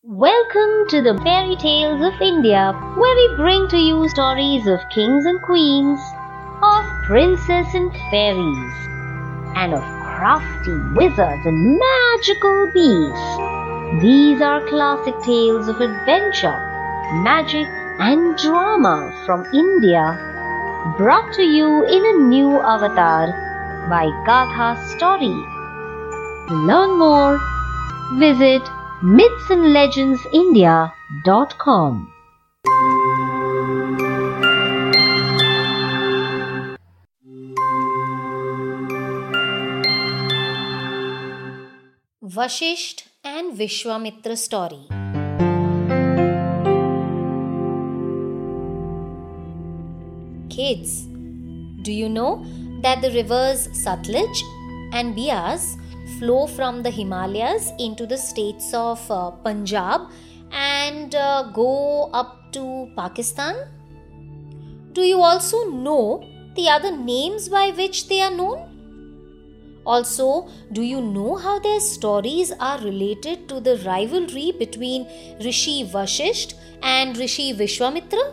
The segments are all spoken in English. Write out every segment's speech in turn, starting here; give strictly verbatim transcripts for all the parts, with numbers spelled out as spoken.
Welcome to the Fairy Tales of India, where we bring to you stories of kings and queens, of princes and fairies, and of crafty wizards and magical beasts. These are classic tales of adventure, magic, and drama from India, brought to you in a new avatar by Gatha Story. To learn more, visit myths and legends india dot com. Vashisht and Vishwamitra story. Kids, do you know that the rivers Satluj and Beas flow from the Himalayas into the states of uh, Punjab and uh, go up to Pakistan? Do you also know the other names by which they are known? Also, do you know how their stories are related to the rivalry between Rishi Vashisht and Rishi Vishwamitra?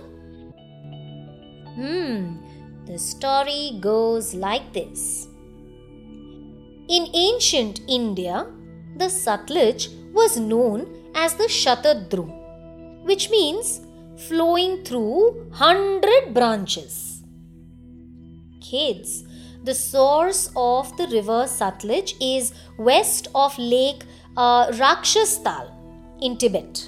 Hmm, the story goes like this. In ancient India, the Satluj was known as the Shatadru, which means flowing through hundred branches. Kids, the source of the river Satluj is west of Lake uh, Rakshastal in Tibet.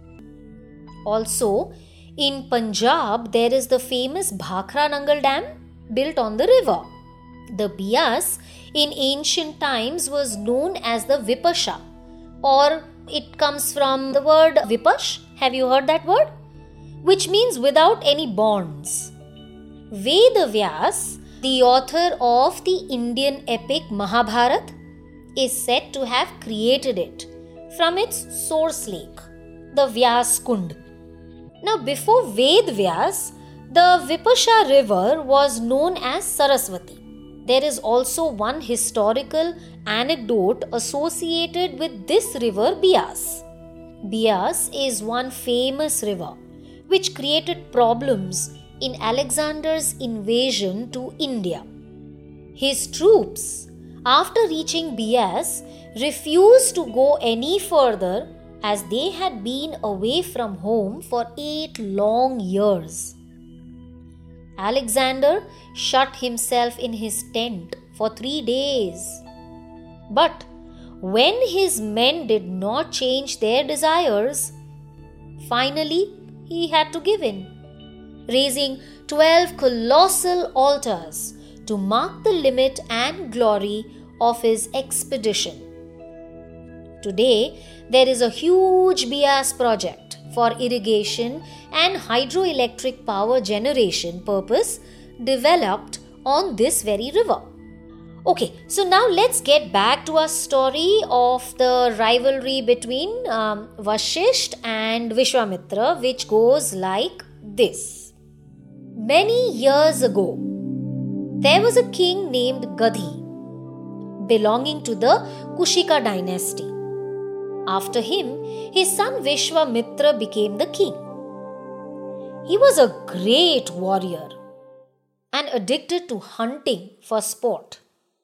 Also, in Punjab, there is the famous Bhakra Nangal Dam built on the river. The Beas in ancient times was known as the Vipasha, or it comes from the word Vipash. Have you heard that word? Which means without any bonds. Vedavyas, the author of the Indian epic Mahabharata, is said to have created it from its source lake, the Vyas Kund. Now, before Vedvyas, the Vipasha river was known as Saraswati. There is also one historical anecdote associated with this river Beas. Beas is one famous river which created problems in Alexander's invasion to India. His troops, after reaching Beas, refused to go any further as they had been away from home for eight long years. Alexander shut himself in his tent for three days. But when his men did not change their desires, finally he had to give in, raising twelve colossal altars to mark the limit and glory of his expedition. Today, there is a huge Beas project for irrigation and hydroelectric power generation purpose developed on this very river. Okay, so now let's get back to our story of the rivalry between um, Vashisht and Vishwamitra, which goes like this. Many years ago, there was a king named Gadhi, belonging to the Kushika dynasty. After him, his son Vishwamitra became the king. He was a great warrior and addicted to hunting for sport.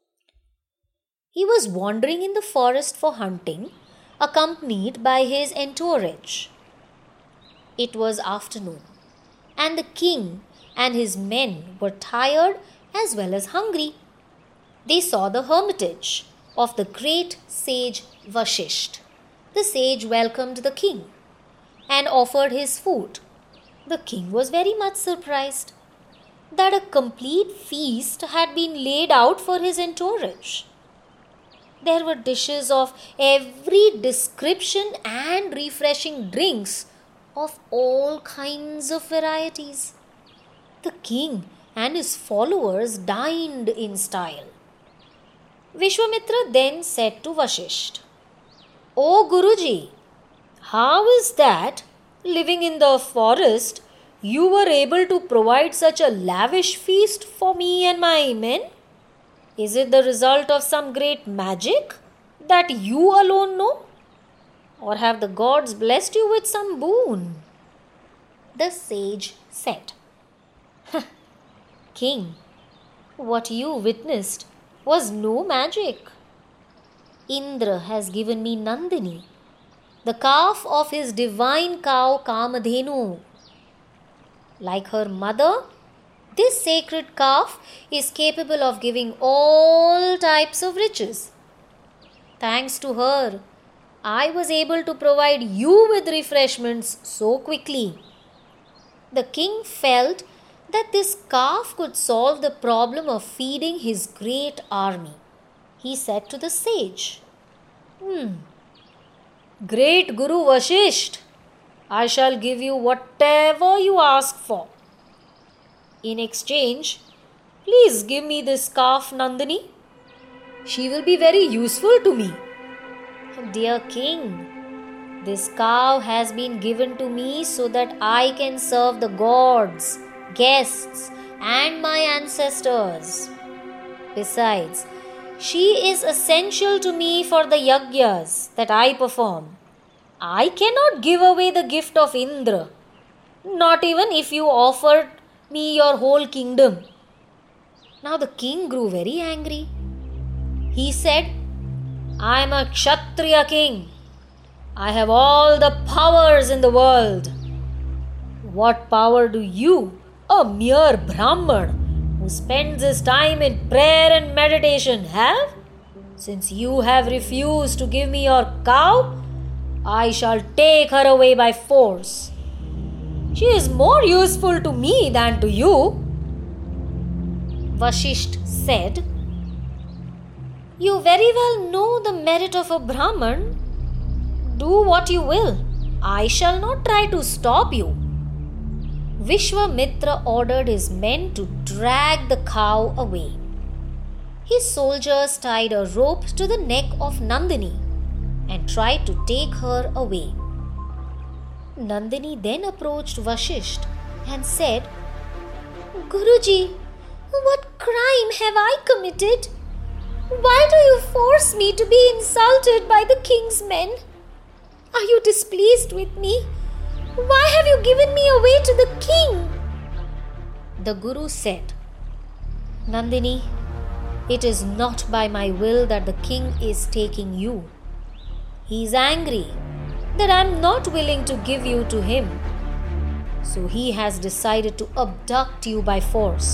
He was wandering in the forest for hunting, accompanied by his entourage. It was afternoon, and the king and his men were tired as well as hungry. They saw the hermitage of the great sage Vashisht. The sage welcomed the king and offered his food. The king was very much surprised that a complete feast had been laid out for his entourage. There were dishes of every description and refreshing drinks of all kinds of varieties. The king and his followers dined in style. Vishwamitra then said to Vashisht, "O Guruji, how is that, living in the forest, you were able to provide such a lavish feast for me and my men? Is it the result of some great magic that you alone know?" Or have the gods blessed you with some boon?" The sage said, "King, what you witnessed was no magic. Indra has given me Nandini, the calf of his divine cow Kamadhenu. Like her mother, this sacred calf is capable of giving all types of riches. Thanks to her, I was able to provide you with refreshments so quickly." The king felt that this calf could solve the problem of feeding his great army. He said to the sage, Hmm, great Guru Vashisht, I shall give you whatever you ask for. In exchange, please give me this calf Nandini. She will be very useful to me." "Dear king, this cow has been given to me so that I can serve the gods, guests, and my ancestors. Besides, she is essential to me for the yagyas that I perform. I cannot give away the gift of Indra, not even if you offered me your whole kingdom." Now the king grew very angry. He said, "I am a Kshatriya king. I have all the powers in the world. What power do you, a mere Brahman who spends his time in prayer and meditation, have? Since you have refused to give me your cow, I shall take her away by force. She is more useful to me than to you." Vashisht said, "You very well know the merit of a Brahman. Do what you will. I shall not try to stop you." Vishwamitra ordered his men to drag the cow away. His soldiers tied a rope to the neck of Nandini and tried to take her away. Nandini then approached Vashisht and said, "Guruji, what crime have I committed? Why do you force me to be insulted by the king's men? Are you displeased with me? Why have you given me away to the king?" The Guru said, "Nandini, it is not by my will that the king is taking you. He is angry that I am not willing to give you to him. So he has decided to abduct you by force.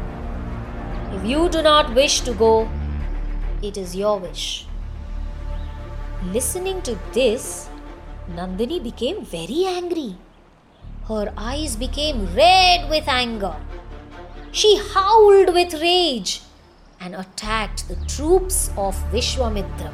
If you do not wish to go, it is your wish." Listening to this, Nandini became very angry. Her eyes became red with anger. She howled with rage and attacked the troops of Vishwamitra.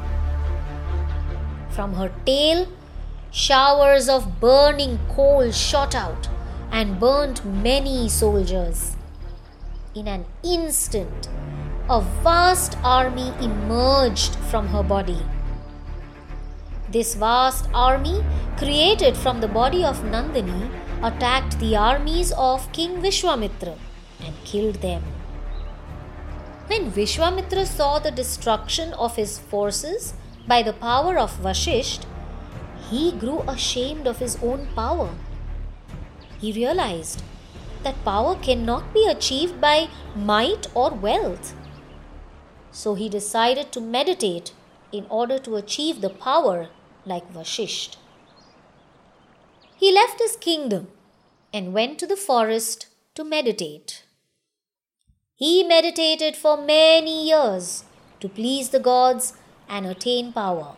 From her tail, showers of burning coal shot out and burnt many soldiers. In an instant, a vast army emerged from her body. This vast army, created from the body of Nandini, attacked the armies of King Vishwamitra and killed them. When Vishwamitra saw the destruction of his forces by the power of Vashisht, he grew ashamed of his own power. He realized that power cannot be achieved by might or wealth. So he decided to meditate in order to achieve the power like Vashisht. He left his kingdom and went to the forest to meditate. He meditated for many years to please the gods and attain power.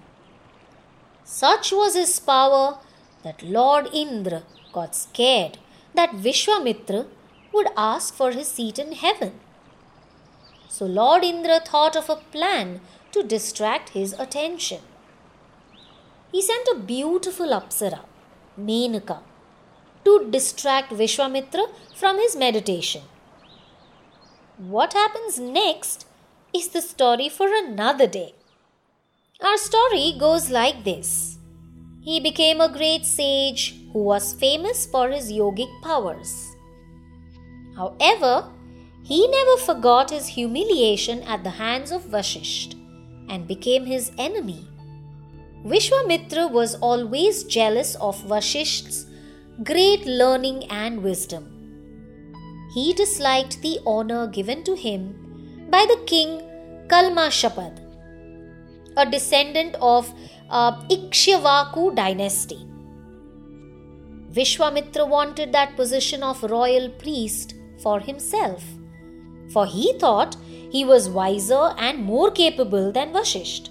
Such was his power that Lord Indra got scared that Vishwamitra would ask for his seat in heaven. So Lord Indra thought of a plan to distract his attention. He sent a beautiful Apsara, Menaka, to distract Vishwamitra from his meditation. What happens next is the story for another day. Our story goes like this. He became a great sage who was famous for his yogic powers. However, he never forgot his humiliation at the hands of Vashisht and became his enemy. Vishwamitra was always jealous of Vasishtha's great learning and wisdom. He disliked the honor given to him by the king Kalmashpad, a descendant of uh, Ikshvaku dynasty. Vishwamitra wanted that position of royal priest for himself, for he thought he was wiser and more capable than Vasishtha.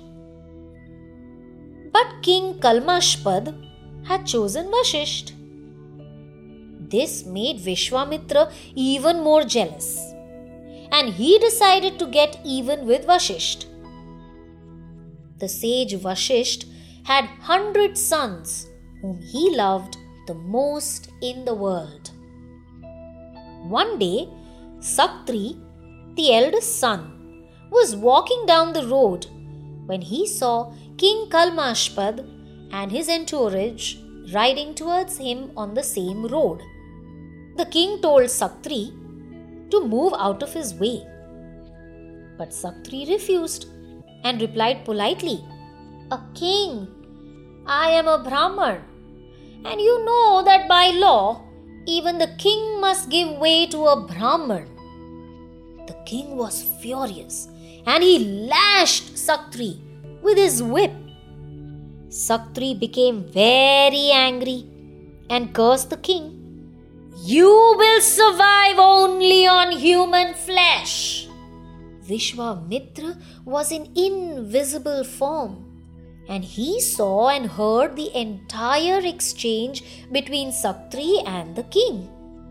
But King Kalmashpad had chosen Vasishtha. This made Vishwamitra even more jealous, and he decided to get even with Vasishtha. The sage Vasishtha had hundred sons whom he loved the most in the world. One day, Saktri, the eldest son, was walking down the road when he saw King Kalmashpad and his entourage riding towards him on the same road. The king told Saktri to move out of his way. But Saktri refused and replied politely, "A king, I am a Brahman, and you know that by law, even the king must give way to a Brahman." The king was furious and he lashed Saktri with his whip. Saktri became very angry and cursed the king. "You will survive only on human flesh." Vishwamitra was in invisible form, and he saw and heard the entire exchange between Saktri and the king,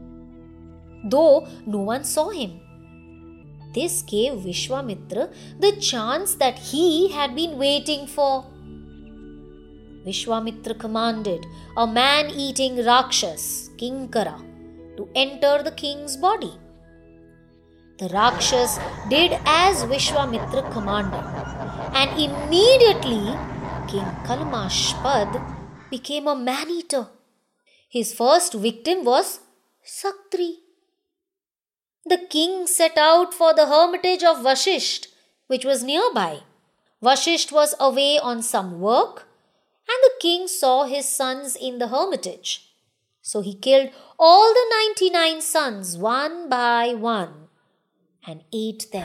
though no one saw him. This gave Vishwamitra the chance that he had been waiting for. Vishwamitra commanded a man-eating Rakshas, Kinkara, to enter the king's body. The Rakshas did as Vishwamitra commanded, and immediately King Kalmashpad became a man-eater. His first victim was Saktri. The king set out for the hermitage of Vasishtha, which was nearby. Vasishtha was away on some work, and the king saw his sons in the hermitage. So he killed all the ninety-nine sons one by one and ate them.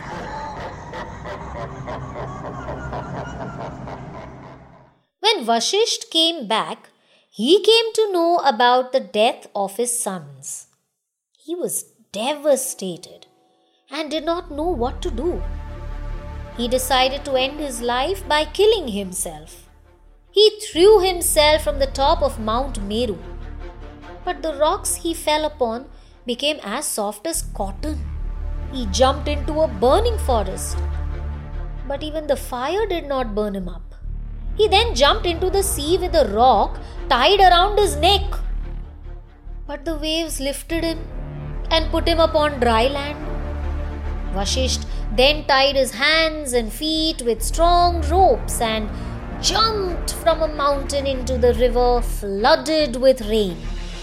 When Vasishtha came back, he came to know about the death of his sons. He was devastated and did not know what to do. He decided to end his life by killing himself. He threw himself from the top of Mount Meru, but the rocks he fell upon became as soft as cotton. He jumped into a burning forest, but even the fire did not burn him up. He then jumped into the sea with a rock tied around his neck, but the waves lifted him and put him upon dry land. Vasishtha then tied his hands and feet with strong ropes and jumped from a mountain into the river flooded with rain.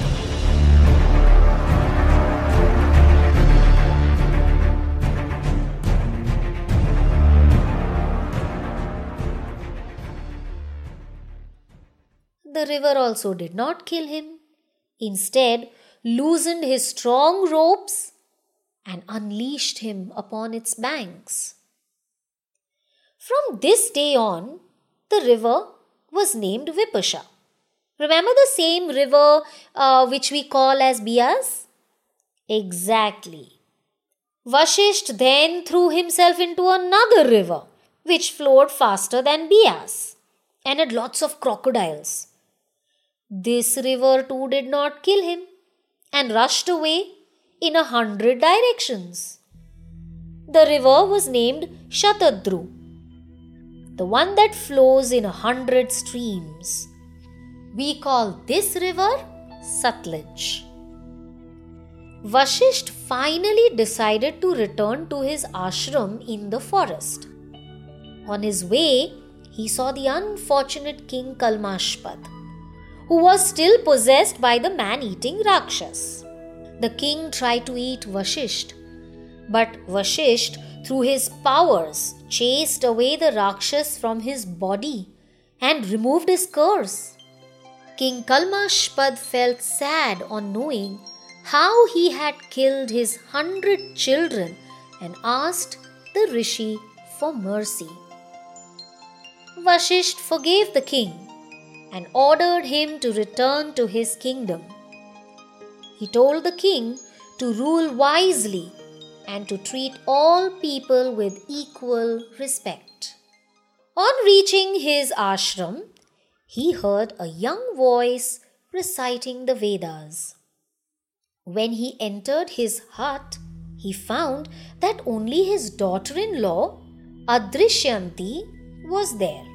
The river also did not kill him. Instead, loosened his strong ropes and unleashed him upon its banks. From this day on, the river was named Vipasha. Remember the same river uh, which we call as Beas? Exactly. Vasishtha then threw himself into another river which flowed faster than Beas and had lots of crocodiles. This river too did not kill him and rushed away in a hundred directions. The river was named Shatadru, the one that flows in a hundred streams. We call this river Satluj. Vasishtha finally decided to return to his ashram in the forest. On his way, he saw the unfortunate king Kalmashpad, who was still possessed by the man-eating Rakshas. The king tried to eat Vasishtha, but Vasishtha, through his powers, chased away the Rakshas from his body and removed his curse. King Kalmashpad felt sad on knowing how he had killed his hundred children and asked the Rishi for mercy. Vashisht forgave the king and ordered him to return to his kingdom. He told the king to rule wisely and to treat all people with equal respect. On reaching his ashram, he heard a young voice reciting the Vedas. When he entered his hut, he found that only his daughter-in-law, Adrishyanti, was there.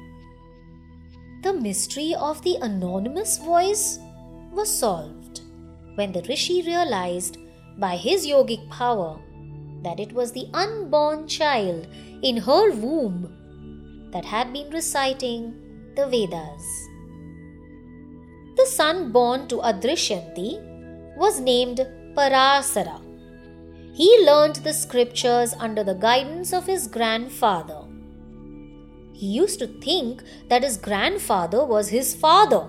The mystery of the anonymous voice was solved when the Rishi realized by his yogic power that it was the unborn child in her womb that had been reciting the Vedas. The son born to Adrishyanti was named Parasara. He learned the scriptures under the guidance of his grandfather. He used to think that his grandfather was his father.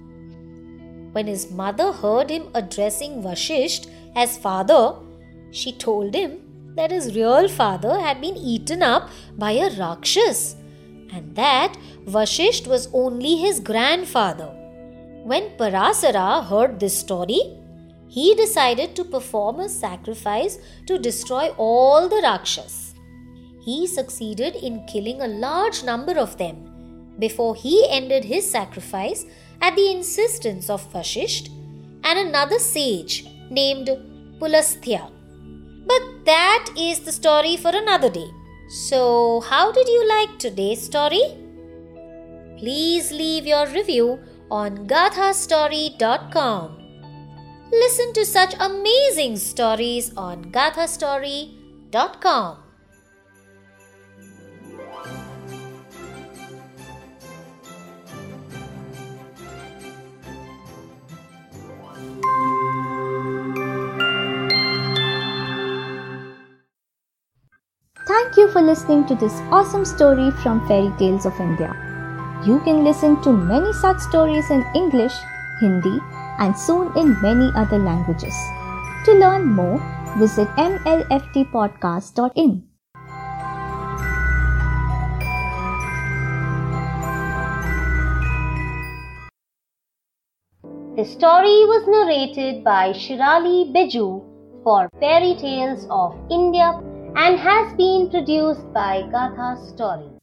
When his mother heard him addressing Vashisht as father, she told him that his real father had been eaten up by a Rakshas and that Vashisht was only his grandfather. When Parasara heard this story, he decided to perform a sacrifice to destroy all the Rakshas. He succeeded in killing a large number of them before he ended his sacrifice at the insistence of Vashisht and another sage named Pulastya. But that is the story for another day. So, how did you like today's story? Please leave your review on gatha story dot com. Listen to such amazing stories on gatha story dot com. Thank you for listening to this awesome story from Fairy Tales of India. You can listen to many such stories in English, Hindi, and soon in many other languages. To learn more, visit m l f t podcast dot in. The story was narrated by Shirali Biju for Fairy Tales of India and has been produced by Gatha Story.